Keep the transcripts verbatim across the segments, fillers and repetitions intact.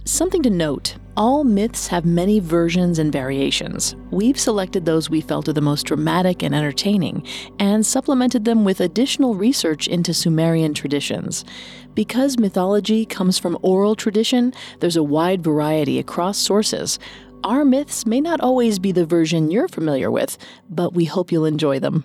Something to note, all myths have many versions and variations. We've selected those we felt are the most dramatic and entertaining, and supplemented them with additional research into Sumerian traditions. Because mythology comes from oral tradition, there's a wide variety across sources. Our myths may not always be the version you're familiar with, but we hope you'll enjoy them.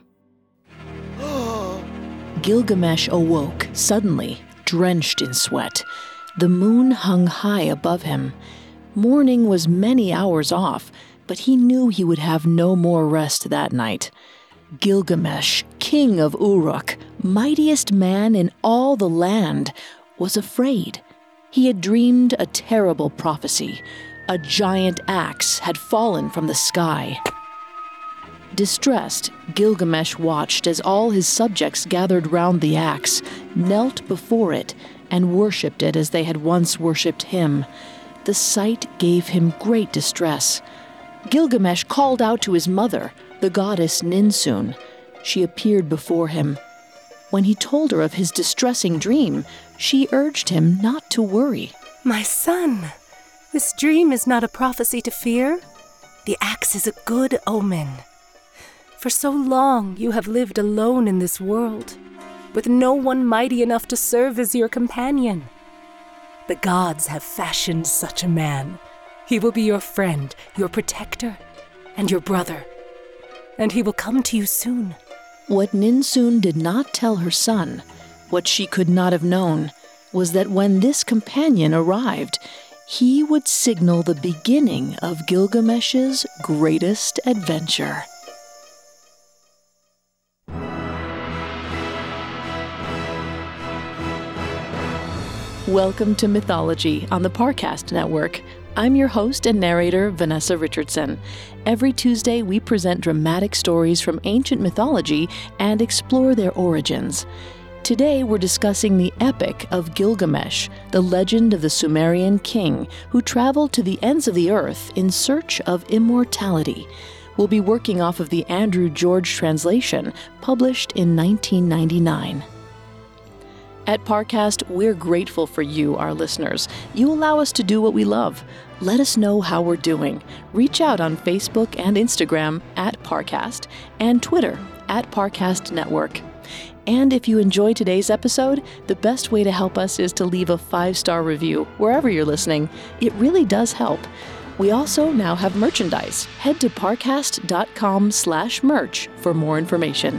Gilgamesh awoke suddenly, drenched in sweat. The moon hung high above him. Morning was many hours off, but he knew he would have no more rest that night. Gilgamesh, king of Uruk, mightiest man in all the land, was afraid. He had dreamed a terrible prophecy. A giant axe had fallen from the sky. Distressed, Gilgamesh watched as all his subjects gathered round the axe, knelt before it, and worshipped it as they had once worshipped him. The sight gave him great distress. Gilgamesh called out to his mother, the goddess Ninsun. She appeared before him. When he told her of his distressing dream, she urged him not to worry. My son, this dream is not a prophecy to fear. The axe is a good omen. For so long you have lived alone in this world, with no one mighty enough to serve as your companion. The gods have fashioned such a man. He will be your friend, your protector, and your brother. And he will come to you soon. What Ninsun did not tell her son, what she could not have known, was that when this companion arrived, he would signal the beginning of Gilgamesh's greatest adventure. Welcome to Mythology on the Parcast Network. I'm your host and narrator, Vanessa Richardson. Every Tuesday, we present dramatic stories from ancient mythology and explore their origins. Today, we're discussing the epic of Gilgamesh, the legend of the Sumerian king who traveled to the ends of the earth in search of immortality. We'll be working off of the Andrew George translation, published in nineteen ninety-nine. At Parcast, we're grateful for you, our listeners. You allow us to do what we love. Let us know how we're doing. Reach out on Facebook and Instagram at Parcast and Twitter at Parcast Network. And if you enjoy today's episode, the best way to help us is to leave a five-star review wherever you're listening. It really does help. We also now have merchandise. Head to parcast.com slash merch for more information.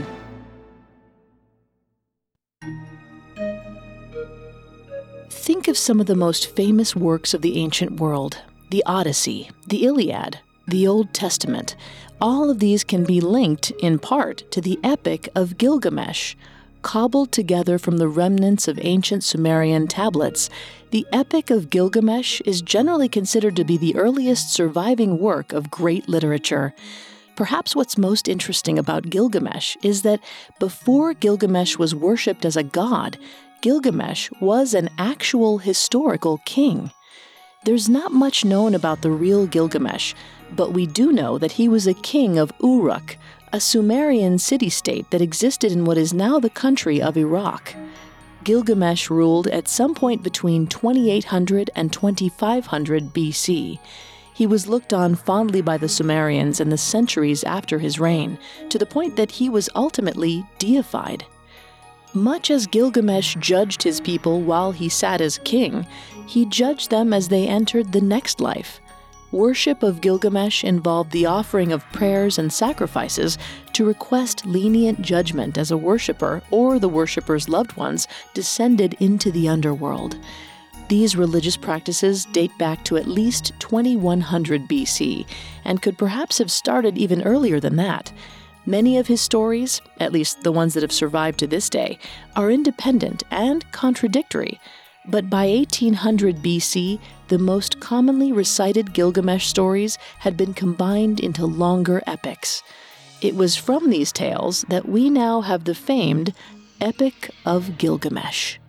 Think of some of the most famous works of the ancient world. The Odyssey, the Iliad, the Old Testament. All of these can be linked, in part, to the Epic of Gilgamesh. Cobbled together from the remnants of ancient Sumerian tablets, the Epic of Gilgamesh is generally considered to be the earliest surviving work of great literature. Perhaps what's most interesting about Gilgamesh is that before Gilgamesh was worshipped as a god, Gilgamesh was an actual historical king. There's not much known about the real Gilgamesh, but we do know that he was a king of Uruk, a Sumerian city-state that existed in what is now the country of Iraq. Gilgamesh ruled at some point between twenty-eight hundred and twenty-five hundred B C. He was looked on fondly by the Sumerians in the centuries after his reign, to the point that he was ultimately deified. Much as Gilgamesh judged his people while he sat as king, he judged them as they entered the next life. Worship of Gilgamesh involved the offering of prayers and sacrifices to request lenient judgment as a worshipper or the worshipper's loved ones descended into the underworld. These religious practices date back to at least twenty-one hundred B C and could perhaps have started even earlier than that. Many of his stories, at least the ones that have survived to this day, are independent and contradictory. But by eighteen hundred B C, the most commonly recited Gilgamesh stories had been combined into longer epics. It was from these tales that we now have the famed Epic of Gilgamesh.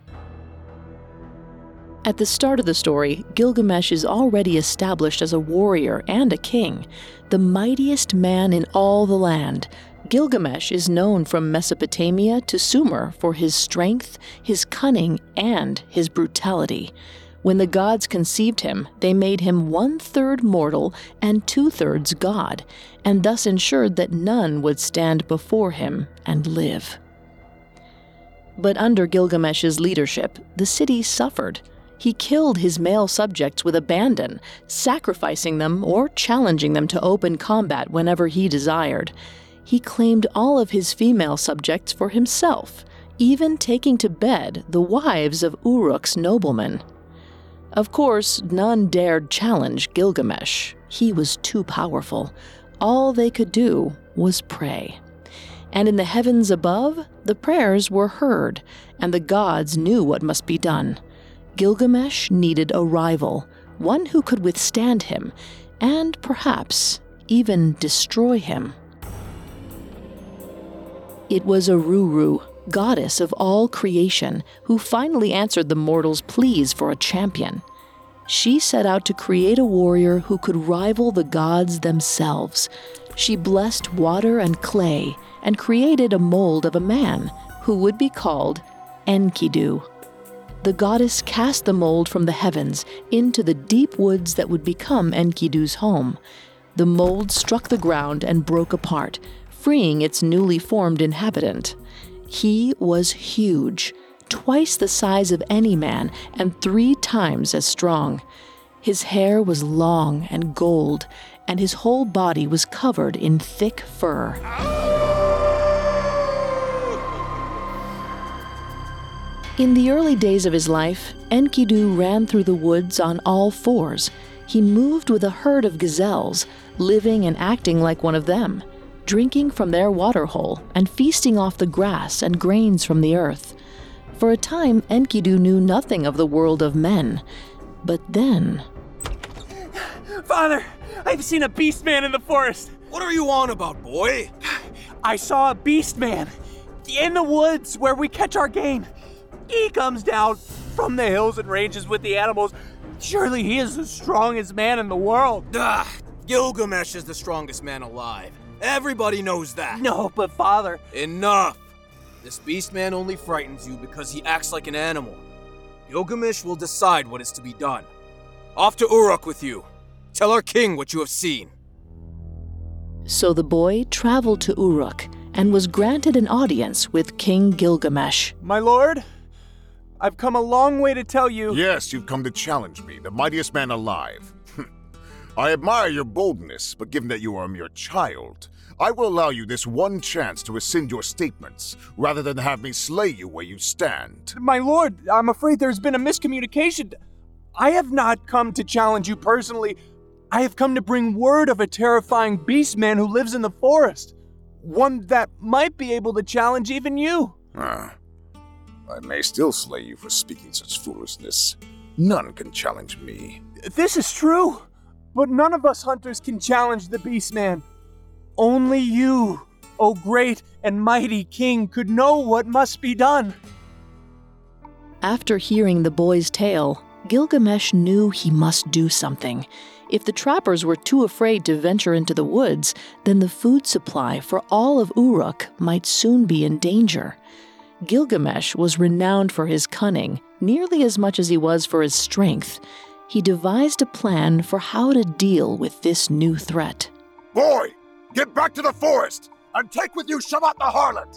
At the start of the story, Gilgamesh is already established as a warrior and a king, the mightiest man in all the land. Gilgamesh is known from Mesopotamia to Sumer for his strength, his cunning, and his brutality. When the gods conceived him, they made him one-third mortal and two-thirds god, and thus ensured that none would stand before him and live. But under Gilgamesh's leadership, the city suffered. He killed his male subjects with abandon, sacrificing them or challenging them to open combat whenever he desired. He claimed all of his female subjects for himself, even taking to bed the wives of Uruk's noblemen. Of course, none dared challenge Gilgamesh. He was too powerful. All they could do was pray. And in the heavens above, the prayers were heard, and the gods knew what must be done. Gilgamesh needed a rival, one who could withstand him, and perhaps even destroy him. It was Aruru, goddess of all creation, who finally answered the mortals' pleas for a champion. She set out to create a warrior who could rival the gods themselves. She blessed water and clay and created a mold of a man who would be called Enkidu. The goddess cast the mold from the heavens into the deep woods that would become Enkidu's home. The mold struck the ground and broke apart, freeing its newly formed inhabitant. He was huge, twice the size of any man and three times as strong. His hair was long and gold, and his whole body was covered in thick fur. In the early days of his life, Enkidu ran through the woods on all fours. He moved with a herd of gazelles, living and acting like one of them, drinking from their waterhole and feasting off the grass and grains from the earth. For a time, Enkidu knew nothing of the world of men. But then... Father, I've seen a beast man in the forest. What are you on about, boy? I saw a beast man in the woods where we catch our game. He comes down from the hills and ranges with the animals. Surely he is the strongest man in the world. Ah, Gilgamesh is the strongest man alive. Everybody knows that. No, but Father... Enough! This beast man only frightens you because he acts like an animal. Gilgamesh will decide what is to be done. Off to Uruk with you. Tell our king what you have seen. So the boy traveled to Uruk and was granted an audience with King Gilgamesh. My lord, I've come a long way to tell you... Yes, you've come to challenge me, the mightiest man alive. I admire your boldness, but given that you are a mere child, I will allow you this one chance to rescind your statements, rather than have me slay you where you stand. My lord, I'm afraid there's been a miscommunication. I have not come to challenge you personally. I have come to bring word of a terrifying beast man who lives in the forest. One that might be able to challenge even you. Ah, I may still slay you for speaking such foolishness. None can challenge me. This is true, but none of us hunters can challenge the beast man. Only you, O great and mighty king, could know what must be done. After hearing the boy's tale, Gilgamesh knew he must do something. If the trappers were too afraid to venture into the woods, then the food supply for all of Uruk might soon be in danger. Gilgamesh was renowned for his cunning, nearly as much as he was for his strength. He devised a plan for how to deal with this new threat. Boy, get back to the forest, and take with you Shamat the harlot!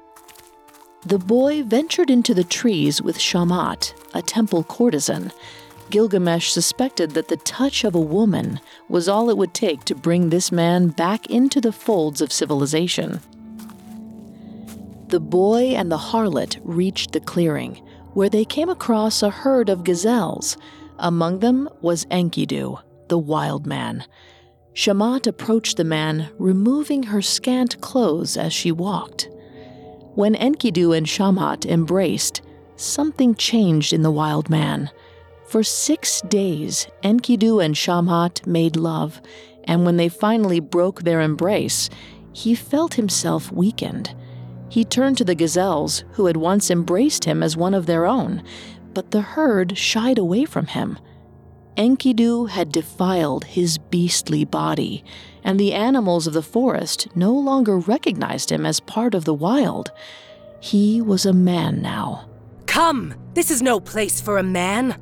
The boy ventured into the trees with Shamat, a temple courtesan. Gilgamesh suspected that the touch of a woman was all it would take to bring this man back into the folds of civilization. The boy and the harlot reached the clearing, where they came across a herd of gazelles. Among them was Enkidu, the wild man. Shamat approached the man, removing her scant clothes as she walked. When Enkidu and Shamat embraced, something changed in the wild man. For six days, Enkidu and Shamat made love, and when they finally broke their embrace, he felt himself weakened. He turned to the gazelles, who had once embraced him as one of their own, but the herd shied away from him. Enkidu had defiled his beastly body, and the animals of the forest no longer recognized him as part of the wild. He was a man now. Come! This is no place for a man.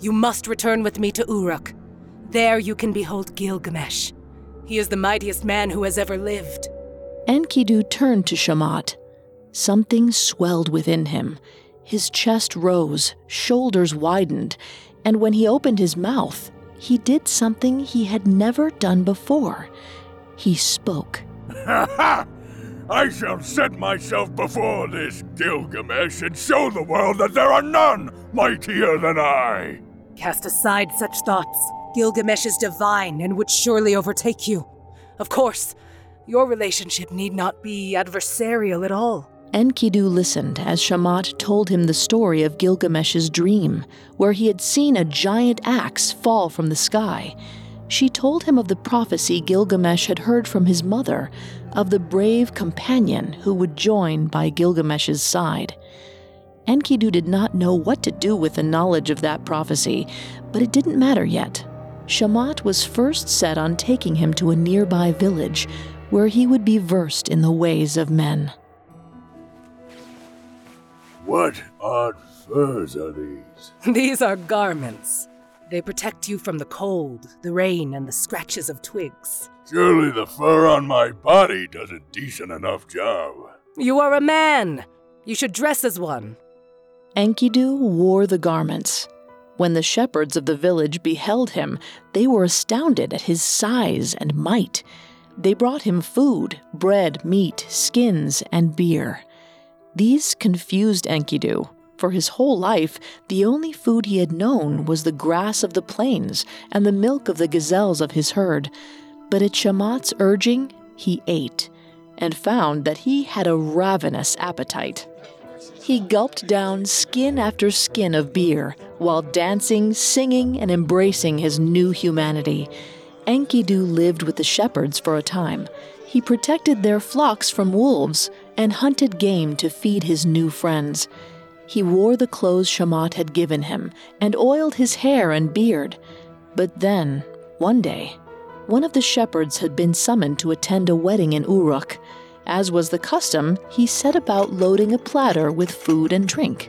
You must return with me to Uruk. There you can behold Gilgamesh. He is the mightiest man who has ever lived. Enkidu turned to Shamat. Something swelled within him. His chest rose, shoulders widened, and when he opened his mouth, he did something he had never done before. He spoke. Ha ha! I shall set myself before this Gilgamesh and show the world that there are none mightier than I. Cast aside such thoughts. Gilgamesh is divine and would surely overtake you. Of course, your relationship need not be adversarial at all. Enkidu listened as Shamat told him the story of Gilgamesh's dream, where he had seen a giant axe fall from the sky. She told him of the prophecy Gilgamesh had heard from his mother, of the brave companion who would join by Gilgamesh's side. Enkidu did not know what to do with the knowledge of that prophecy, but it didn't matter yet. Shamat was first set on taking him to a nearby village, where he would be versed in the ways of men. What odd furs are these? These are garments. They protect you from the cold, the rain, and the scratches of twigs. Surely the fur on my body does a decent enough job. You are a man. You should dress as one. Enkidu wore the garments. When the shepherds of the village beheld him, they were astounded at his size and might. They brought him food, bread, meat, skins, and beer. These confused Enkidu. For his whole life, the only food he had known was the grass of the plains and the milk of the gazelles of his herd. But at Shamat's urging, he ate, and found that he had a ravenous appetite. He gulped down skin after skin of beer, while dancing, singing, and embracing his new humanity. Enkidu lived with the shepherds for a time. He protected their flocks from wolves and hunted game to feed his new friends. He wore the clothes Shamat had given him and oiled his hair and beard. But then, one day, one of the shepherds had been summoned to attend a wedding in Uruk. As was the custom, he set about loading a platter with food and drink.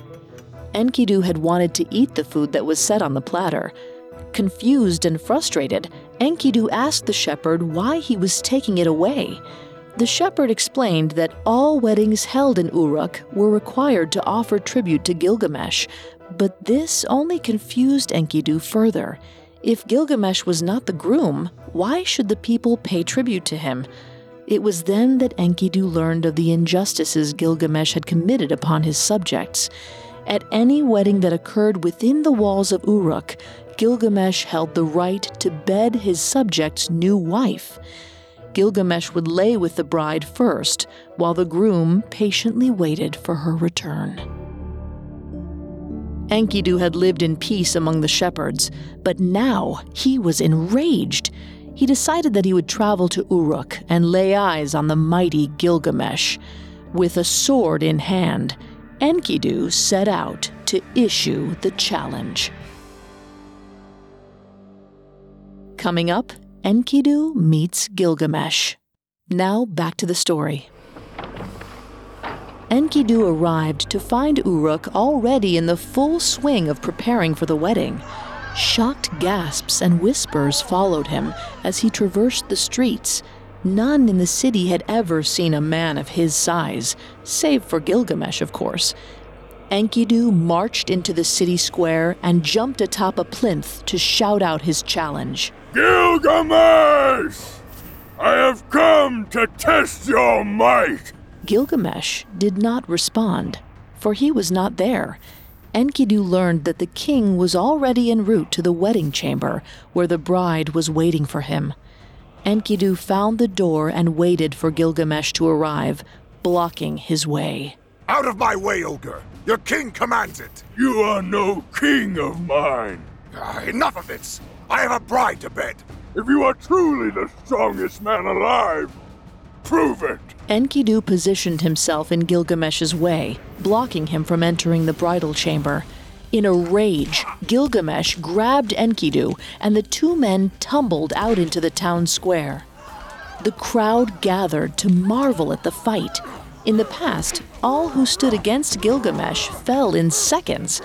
Enkidu had wanted to eat the food that was set on the platter. Confused and frustrated, Enkidu asked the shepherd why he was taking it away. The shepherd explained that all weddings held in Uruk were required to offer tribute to Gilgamesh, but this only confused Enkidu further. If Gilgamesh was not the groom, why should the people pay tribute to him? It was then that Enkidu learned of the injustices Gilgamesh had committed upon his subjects. At any wedding that occurred within the walls of Uruk, Gilgamesh held the right to bed his subject's new wife. Gilgamesh would lay with the bride first, while the groom patiently waited for her return. Enkidu had lived in peace among the shepherds, but now he was enraged. He decided that he would travel to Uruk and lay eyes on the mighty Gilgamesh. With a sword in hand, Enkidu set out to issue the challenge. Coming up, Enkidu meets Gilgamesh. Now back to the story. Enkidu arrived to find Uruk already in the full swing of preparing for the wedding. Shocked gasps and whispers followed him as he traversed the streets. None in the city had ever seen a man of his size, save for Gilgamesh, of course. Enkidu marched into the city square and jumped atop a plinth to shout out his challenge. Gilgamesh! I have come to test your might! Gilgamesh did not respond, for he was not there. Enkidu learned that the king was already en route to the wedding chamber, where the bride was waiting for him. Enkidu found the door and waited for Gilgamesh to arrive, blocking his way. Out of my way, Ogre! Your king commands it! You are no king of mine! Uh, enough of this! I have a bride to bed! If you are truly the strongest man alive, prove it! Enkidu positioned himself in Gilgamesh's way, blocking him from entering the bridal chamber. In a rage, Gilgamesh grabbed Enkidu, and the two men tumbled out into the town square. The crowd gathered to marvel at the fight. In the past, all who stood against Gilgamesh fell in seconds.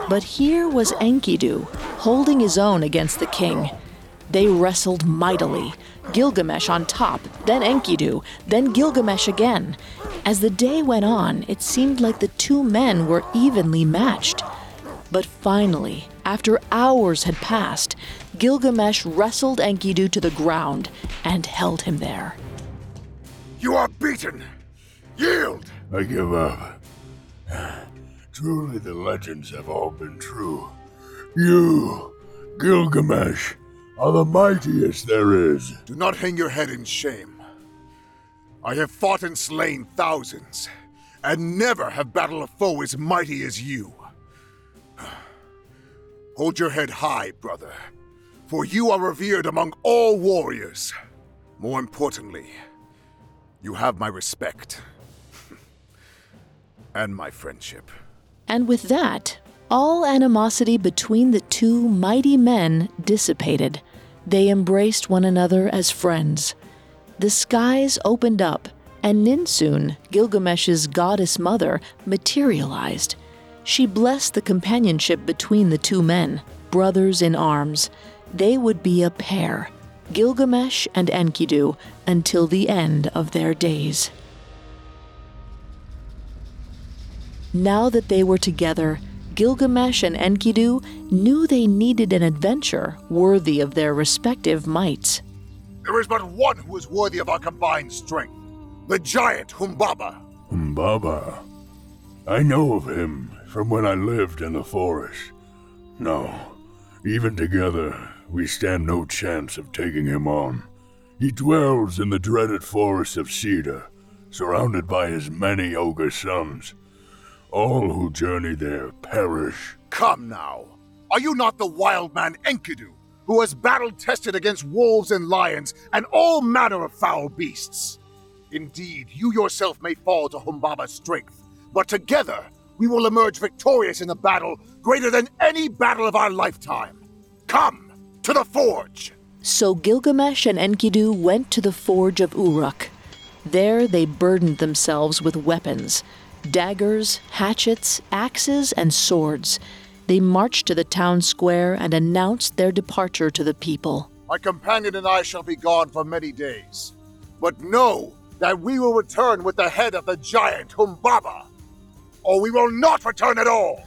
But here was Enkidu, holding his own against the king. They wrestled mightily, Gilgamesh on top, then Enkidu, then Gilgamesh again. As the day went on, it seemed like the two men were evenly matched. But finally, after hours had passed, Gilgamesh wrestled Enkidu to the ground and held him there. You are beaten! Yield! I give up. Truly the legends have all been true. You, Gilgamesh, are the mightiest there is. Do not hang your head in shame. I have fought and slain thousands, and never have battled a foe as mighty as you. Hold your head high, brother, for you are revered among all warriors. More importantly, you have my respect and my friendship. And with that, all animosity between the two mighty men dissipated. They embraced one another as friends. The skies opened up, and Ninsun, Gilgamesh's goddess mother, materialized. She blessed the companionship between the two men, brothers in arms. They would be a pair, Gilgamesh and Enkidu, until the end of their days. Now that they were together, Gilgamesh and Enkidu knew they needed an adventure worthy of their respective mights. There is but one who is worthy of our combined strength, the giant Humbaba. Humbaba? I know of him from when I lived in the forest. No, even together, we stand no chance of taking him on. He dwells in the dreaded forest of Cedar, surrounded by his many ogre sons. All who journey there perish. Come now. Are you not the wild man Enkidu, who has battle-tested against wolves and lions and all manner of foul beasts? Indeed, you yourself may fall to Humbaba's strength, but together we will emerge victorious in the battle greater than any battle of our lifetime. Come to the forge! So Gilgamesh and Enkidu went to the forge of Uruk. There they burdened themselves with weapons, daggers, hatchets, axes, and swords. They marched to the town square and announced their departure to the people. My companion and I shall be gone for many days, but know that we will return with the head of the giant Humbaba, or we will not return at all!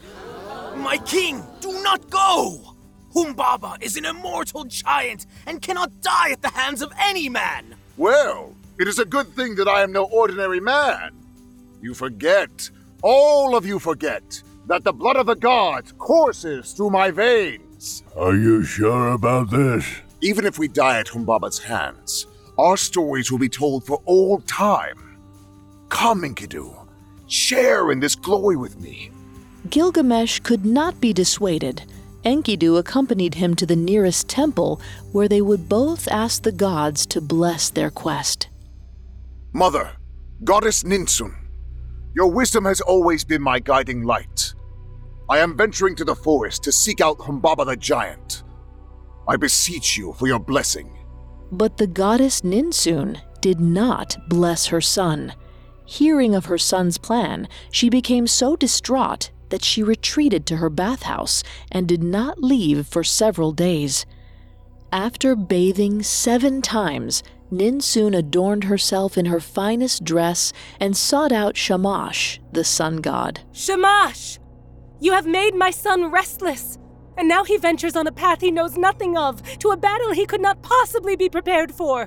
My king, do not go! Humbaba is an immortal giant and cannot die at the hands of any man! Well, it is a good thing that I am no ordinary man. You forget, all of you forget, that the blood of the gods courses through my veins. Are you sure about this? Even if we die at Humbaba's hands, our stories will be told for all time. Come, Enkidu, share in this glory with me. Gilgamesh could not be dissuaded. Enkidu accompanied him to the nearest temple, where they would both ask the gods to bless their quest. Mother, Goddess Ninsun, your wisdom has always been my guiding light. I am venturing to the forest to seek out Humbaba the giant. I beseech you for your blessing. But the goddess Ninsun did not bless her son. Hearing of her son's plan, she became so distraught that she retreated to her bathhouse and did not leave for several days. After bathing seven times, Ninsun adorned herself in her finest dress and sought out Shamash, the sun god. Shamash! You have made my son restless, and now he ventures on a path he knows nothing of, to a battle he could not possibly be prepared for.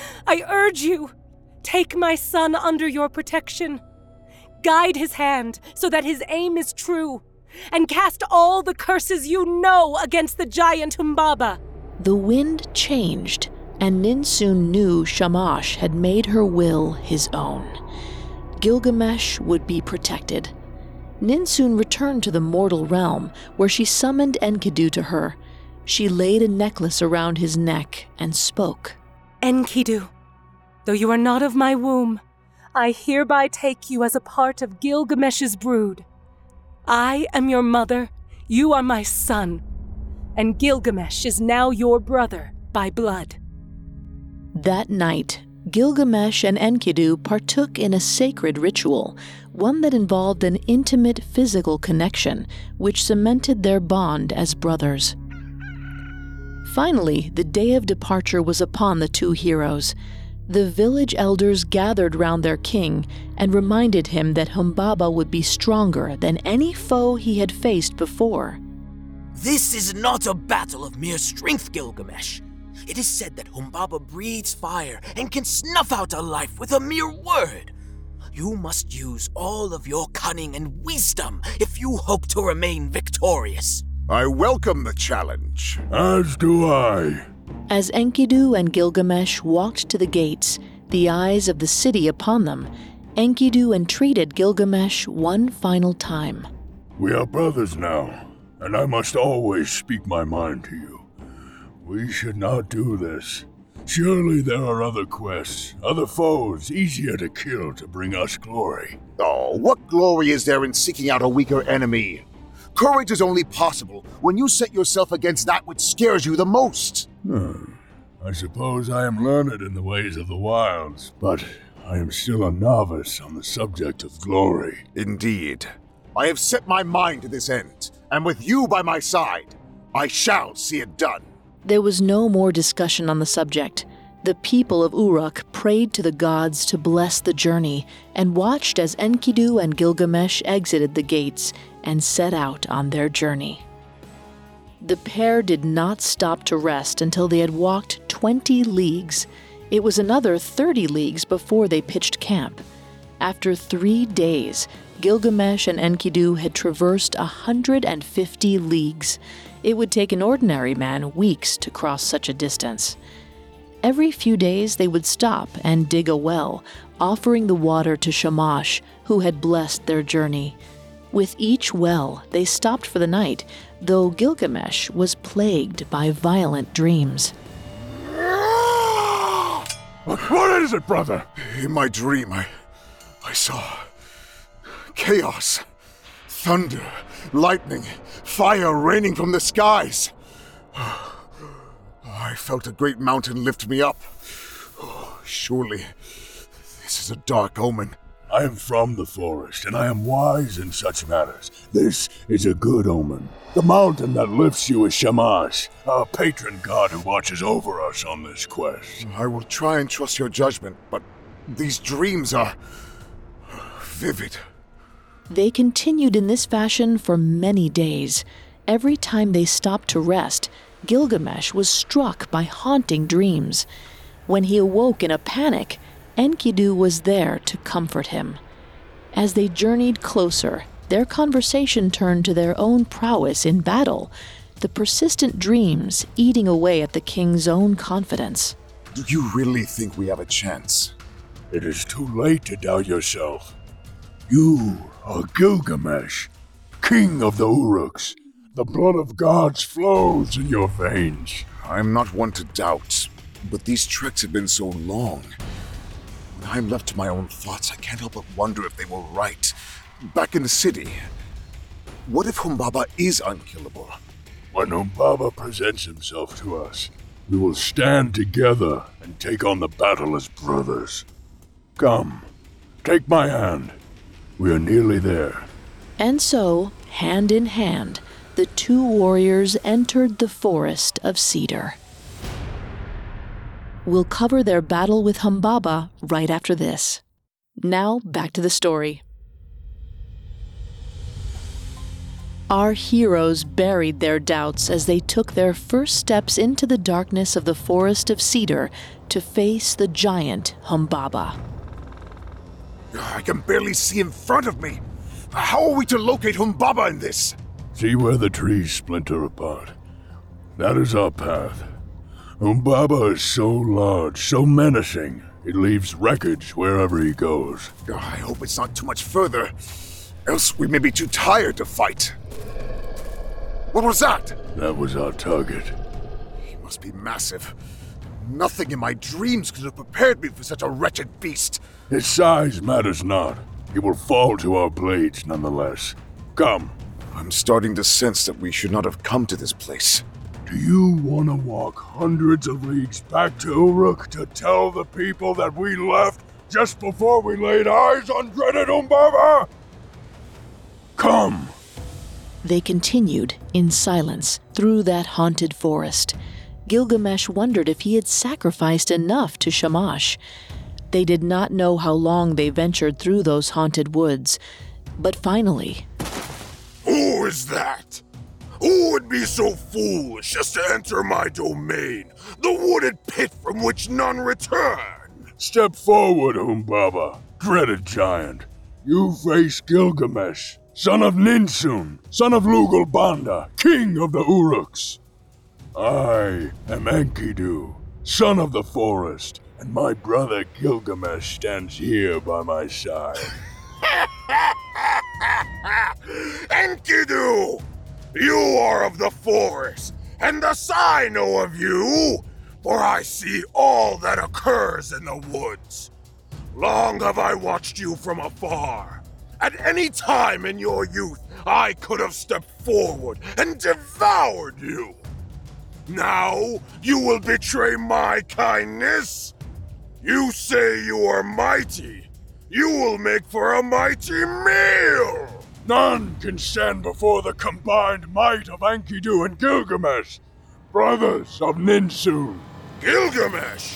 I urge you, take my son under your protection. Guide his hand so that his aim is true, and cast all the curses you know against the giant Humbaba. The wind changed, and Ninsun knew Shamash had made her will his own. Gilgamesh would be protected. Ninsun returned to the mortal realm, where she summoned Enkidu to her. She laid a necklace around his neck and spoke. Enkidu, though you are not of my womb, I hereby take you as a part of Gilgamesh's brood. I am your mother, you are my son, and Gilgamesh is now your brother by blood. That night, Gilgamesh and Enkidu partook in a sacred ritual, one that involved an intimate physical connection, which cemented their bond as brothers. Finally, the day of departure was upon the two heroes. The village elders gathered round their king and reminded him that Humbaba would be stronger than any foe he had faced before. This is not a battle of mere strength, Gilgamesh. It is said that Humbaba breathes fire and can snuff out a life with a mere word. You must use all of your cunning and wisdom if you hope to remain victorious. I welcome the challenge. As do I. As Enkidu and Gilgamesh walked to the gates, the eyes of the city upon them, Enkidu entreated Gilgamesh one final time. We are brothers now, and I must always speak my mind to you. We should not do this. Surely there are other quests, other foes easier to kill to bring us glory. Oh, what glory is there in seeking out a weaker enemy? Courage is only possible when you set yourself against that which scares you the most. Hmm. I suppose I am learned in the ways of the wilds, but I am still a novice on the subject of glory. Indeed. I have set my mind to this end, and with you by my side, I shall see it done. There was no more discussion on the subject. The people of Uruk prayed to the gods to bless the journey and watched as Enkidu and Gilgamesh exited the gates and set out on their journey. The pair did not stop to rest until they had walked twenty leagues. It was another thirty leagues before they pitched camp. After three days, Gilgamesh and Enkidu had traversed one hundred fifty leagues. It would take an ordinary man weeks to cross such a distance. Every few days they would stop and dig a well, offering the water to Shamash, who had blessed their journey. With each well, they stopped for the night, though Gilgamesh was plagued by violent dreams. What is it, brother? In my dream, I, I saw chaos, thunder, lightning, fire raining from the skies. I felt a great mountain lift me up. Surely, this is a dark omen. I am from the forest, and I am wise in such matters. This is a good omen. The mountain that lifts you is Shamash, our patron god who watches over us on this quest. I will try and trust your judgment, but these dreams are vivid. They continued in this fashion for many days. Every time they stopped to rest, Gilgamesh was struck by haunting dreams. When he awoke in a panic, Enkidu was there to comfort him. As they journeyed closer, their conversation turned to their own prowess in battle, the persistent dreams eating away at the king's own confidence. Do you really think we have a chance? It is too late to doubt yourself. You are Gilgamesh, king of the Uruks. The blood of gods flows in your veins. I'm not one to doubt, but these treks have been so long. When I'm left to my own thoughts, I can't help but wonder if they were right. Back in the city, what if Humbaba is unkillable? When Humbaba presents himself to us, we will stand together and take on the battle as brothers. Come, take my hand. We are nearly there. And so, hand in hand, the two warriors entered the forest of cedar. We'll cover their battle with Humbaba right after this. Now, back to the story. Our heroes buried their doubts as they took their first steps into the darkness of the forest of cedar to face the giant Humbaba. I can barely see in front of me. How are we to locate Humbaba in this? See where the trees splinter apart. That is our path. Humbaba is so large, so menacing, it leaves wreckage wherever he goes. I hope it's not too much further, else we may be too tired to fight. What was that? That was our target. He must be massive. Nothing in my dreams could have prepared me for such a wretched beast. His size matters not. He will fall to our blades nonetheless. Come. I'm starting to sense that we should not have come to this place. Do you want to walk hundreds of leagues back to Uruk to tell the people that we left just before we laid eyes on dreaded Humbaba? Come. They continued in silence through that haunted forest. Gilgamesh wondered if he had sacrificed enough to Shamash. They did not know how long they ventured through those haunted woods, but finally... Who is that? Who would be so foolish as to enter my domain, the wooded pit from which none return? Step forward, Humbaba, dreaded giant. You face Gilgamesh, son of Ninsun, son of Lugalbanda, king of the Uruks. I am Enkidu, son of the forest, and my brother Gilgamesh stands here by my side. Enkidu! You are of the forest, and thus I know of you, for I see all that occurs in the woods. Long have I watched you from afar. At any time in your youth, I could have stepped forward and devoured you. Now, you will betray my kindness? You say you are mighty. You will make for a mighty meal! None can stand before the combined might of Enkidu and Gilgamesh, brothers of Ninsun. Gilgamesh?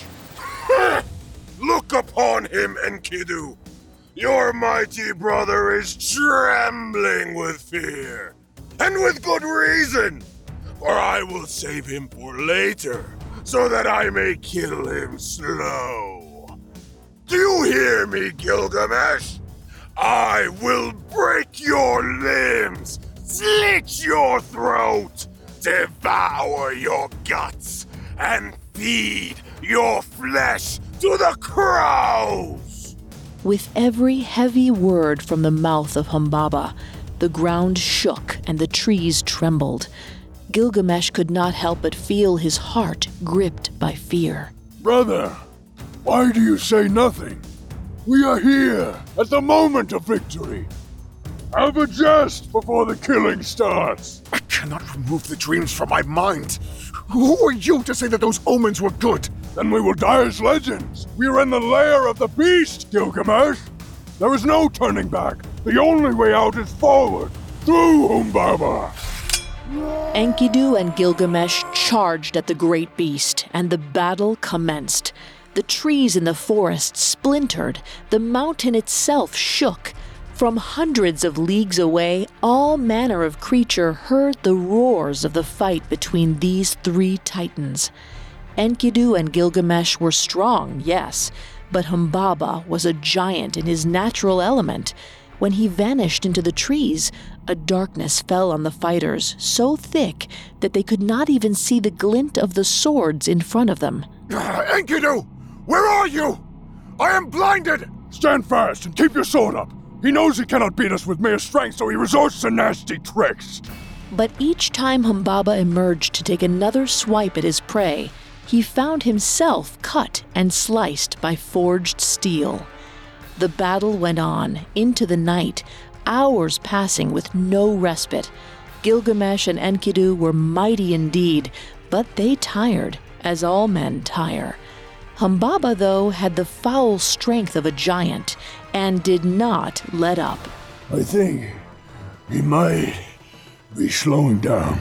Look upon him, Enkidu. Your mighty brother is trembling with fear, and with good reason, for I will save him for later, so that I may kill him slow. Do you hear me, Gilgamesh? I will break your limbs, slit your throat, devour your guts, and feed your flesh to the crows! With every heavy word from the mouth of Humbaba, the ground shook and the trees trembled. Gilgamesh could not help but feel his heart gripped by fear. Brother, why do you say nothing? We are here at the moment of victory. Have a jest before the killing starts. I cannot remove the dreams from my mind. Who are you to say that those omens were good? Then we will die as legends. We are in the lair of the beast, Gilgamesh. There is no turning back. The only way out is forward, through Humbaba. Enkidu and Gilgamesh charged at the great beast, and the battle commenced. The trees in the forest splintered. The mountain itself shook. From hundreds of leagues away, all manner of creature heard the roars of the fight between these three titans. Enkidu and Gilgamesh were strong, yes, but Humbaba was a giant in his natural element. When he vanished into the trees, a darkness fell on the fighters so thick that they could not even see the glint of the swords in front of them. Uh, Enkidu! Where are you? I am blinded! Stand fast and keep your sword up. He knows he cannot beat us with mere strength, so he resorts to nasty tricks. But each time Humbaba emerged to take another swipe at his prey, he found himself cut and sliced by forged steel. The battle went on, into the night, hours passing with no respite. Gilgamesh and Enkidu were mighty indeed, but they tired, as all men tire. Humbaba, though, had the foul strength of a giant, and did not let up. I think he might be slowing down.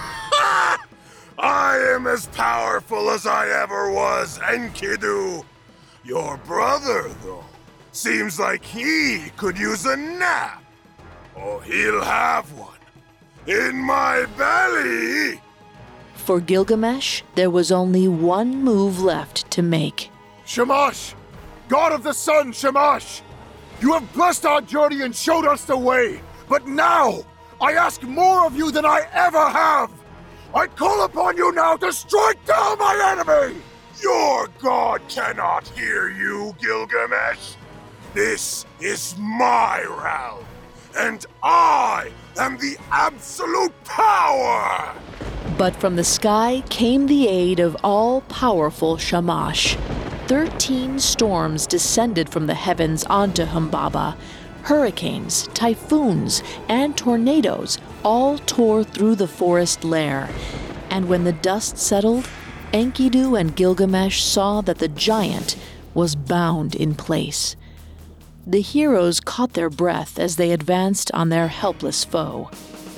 I am as powerful as I ever was, Enkidu. Your brother, though, seems like he could use a nap. Oh, he'll have one. In my belly! For Gilgamesh, there was only one move left to make. Shamash! God of the sun, Shamash! You have blessed our journey and showed us the way, but now I ask more of you than I ever have! I call upon you now to strike down my enemy! Your god cannot hear you, Gilgamesh! This is my realm, and I am the absolute power! But from the sky came the aid of all-powerful Shamash. Thirteen storms descended from the heavens onto Humbaba. Hurricanes, typhoons, and tornadoes all tore through the forest lair. And when the dust settled, Enkidu and Gilgamesh saw that the giant, was bound in place. The heroes caught their breath as they advanced on their helpless foe.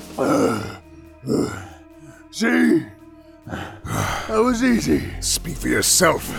Uh, uh, see? That was easy. Speak for yourself.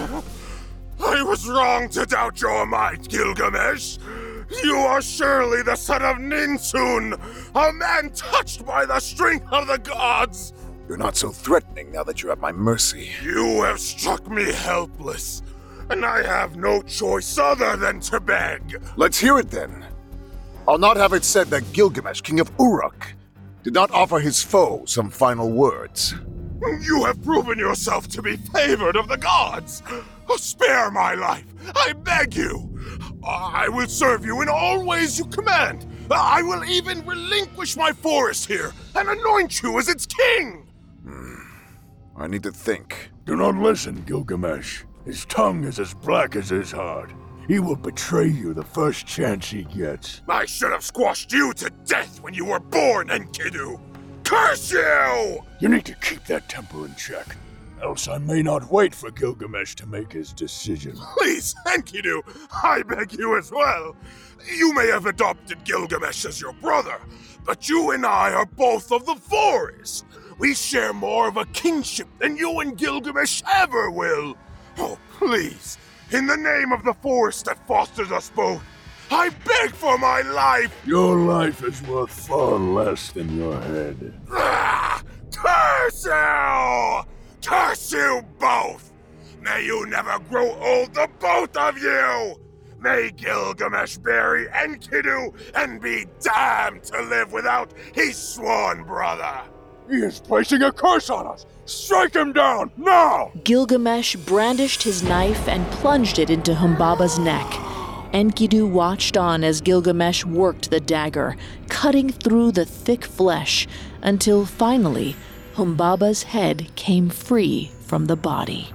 I was wrong to doubt your might, Gilgamesh. You are surely the son of Ninsun, a man touched by the strength of the gods. You're not so threatening now that you're at my mercy. You have struck me helpless, and I have no choice other than to beg. Let's hear it then. I'll not have it said that Gilgamesh, king of Uruk, did not offer his foe some final words. You have proven yourself to be favored of the gods. Spare my life, I beg you. I will serve you in all ways you command. I will even relinquish my forest here and anoint you as its king. Hmm. I need to think. Do not listen, Gilgamesh. His tongue is as black as his heart. He will betray you the first chance he gets. I should have squashed you to death when you were born, Enkidu. Curse you! You need to keep that temper in check, else I may not wait for Gilgamesh to make his decision. Please, Enkidu, I beg you as well. You may have adopted Gilgamesh as your brother, but you and I are both of the forest. We share more of a kinship than you and Gilgamesh ever will. Oh, please, in the name of the forest that fosters us both, I beg for my life! Your life is worth far less than your head. Ah, curse you! Curse you both! May you never grow old, the both of you! May Gilgamesh bury Enkidu and be damned to live without his sworn brother! He is placing a curse on us! Strike him down, now! Gilgamesh brandished his knife and plunged it into Humbaba's neck. Enkidu watched on as Gilgamesh worked the dagger, cutting through the thick flesh, until finally, Humbaba's head came free from the body.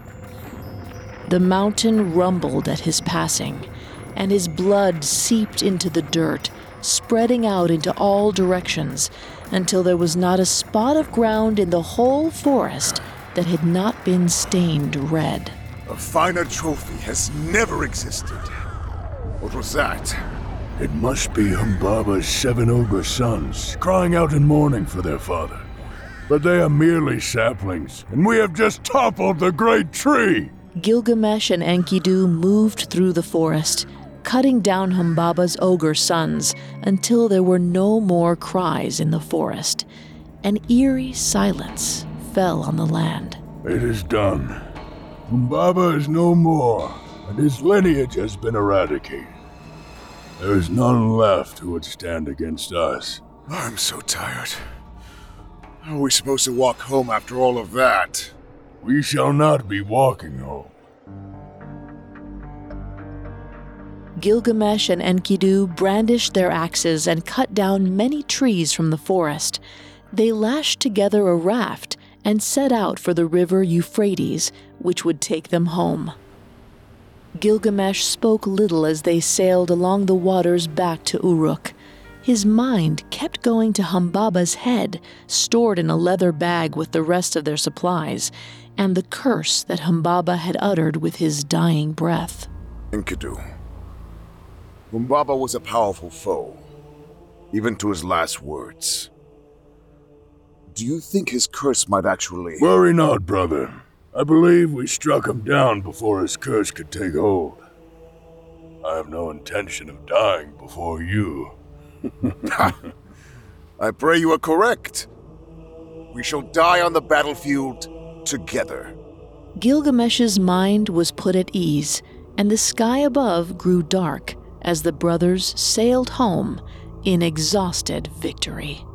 The mountain rumbled at his passing, and his blood seeped into the dirt, spreading out into all directions, until there was not a spot of ground in the whole forest that had not been stained red. A finer trophy has never existed. What was that? It must be Humbaba's seven ogre sons, crying out in mourning for their father. But they are merely saplings, and we have just toppled the great tree! Gilgamesh and Enkidu moved through the forest, cutting down Humbaba's ogre sons until there were no more cries in the forest. An eerie silence fell on the land. It is done. Humbaba is no more, and his lineage has been eradicated. There is none left who would stand against us. I'm so tired. How are we supposed to walk home after all of that? We shall not be walking home. Gilgamesh and Enkidu brandished their axes and cut down many trees from the forest. They lashed together a raft and set out for the river Euphrates, which would take them home. Gilgamesh spoke little as they sailed along the waters back to Uruk. His mind kept going to Humbaba's head, stored in a leather bag with the rest of their supplies, and the curse that Humbaba had uttered with his dying breath. Enkidu. Humbaba was a powerful foe, even to his last words. Do you think his curse might actually— Worry not, brother. I believe we struck him down before his curse could take hold. I have no intention of dying before you. I pray you are correct. We shall die on the battlefield together. Gilgamesh's mind was put at ease, and the sky above grew dark as the brothers sailed home in exhausted victory.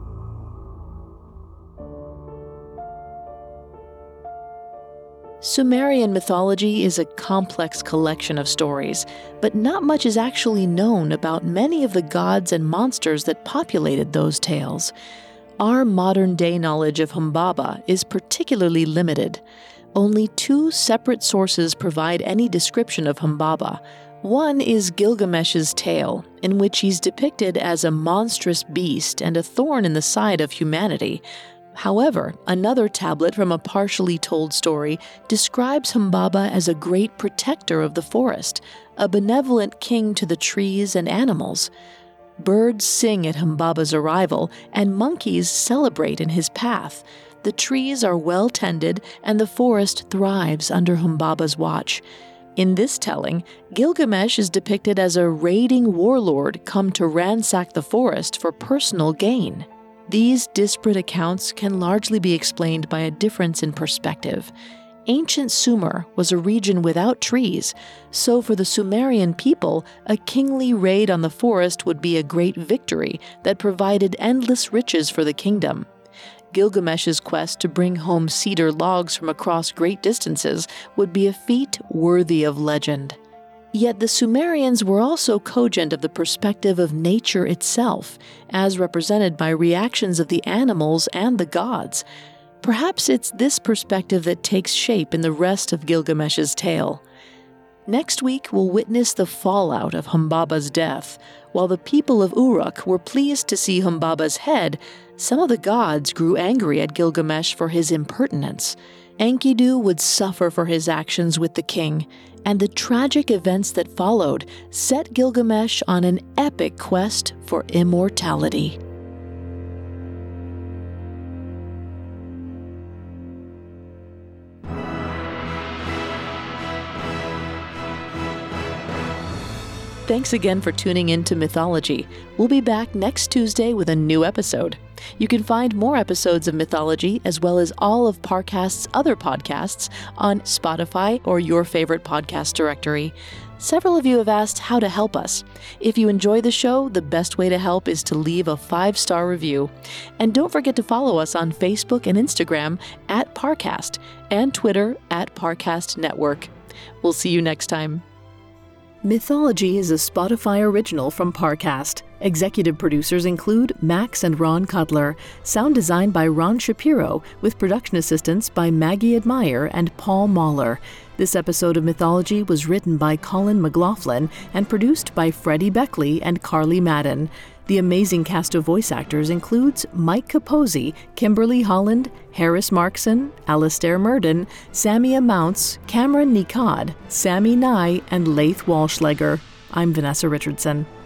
Sumerian mythology is a complex collection of stories, but not much is actually known about many of the gods and monsters that populated those tales. Our modern-day knowledge of Humbaba is particularly limited. Only two separate sources provide any description of Humbaba. One is Gilgamesh's tale, in which he's depicted as a monstrous beast and a thorn in the side of humanity. However, another tablet from a partially told story describes Humbaba as a great protector of the forest, a benevolent king to the trees and animals. Birds sing at Humbaba's arrival, and monkeys celebrate in his path. The trees are well tended, and the forest thrives under Humbaba's watch. In this telling, Gilgamesh is depicted as a raiding warlord come to ransack the forest for personal gain. These disparate accounts can largely be explained by a difference in perspective. Ancient Sumer was a region without trees, so for the Sumerian people, a kingly raid on the forest would be a great victory that provided endless riches for the kingdom. Gilgamesh's quest to bring home cedar logs from across great distances would be a feat worthy of legend. Yet the Sumerians were also cogent of the perspective of nature itself, as represented by reactions of the animals and the gods. Perhaps it's this perspective that takes shape in the rest of Gilgamesh's tale. Next week, we'll witness the fallout of Humbaba's death. While the people of Uruk were pleased to see Humbaba's head, some of the gods grew angry at Gilgamesh for his impertinence. Enkidu would suffer for his actions with the king, and the tragic events that followed set Gilgamesh on an epic quest for immortality. Thanks again for tuning in to Mythology. We'll be back next Tuesday with a new episode. You can find more episodes of Mythology, as well as all of Parcast's other podcasts, on Spotify or your favorite podcast directory. Several of you have asked how to help us. If you enjoy the show, the best way to help is to leave a five-star review. And don't forget to follow us on Facebook and Instagram at Parcast, and Twitter at Parcast Network. We'll see you next time. Mythology is a Spotify original from Parcast. Executive producers include Max and Ron Cutler. Sound design by Ron Shapiro, with production assistance by Maggie Admire and Paul Mahler. This episode of Mythology was written by Colin McLaughlin and produced by Freddie Beckley and Carly Madden. The amazing cast of voice actors includes Mike Capozzi, Kimberly Holland, Harris Markson, Alastair Murden, Samia Mounts, Cameron Nikad, Sammy Nye, and Laith Walschlager. I'm Vanessa Richardson.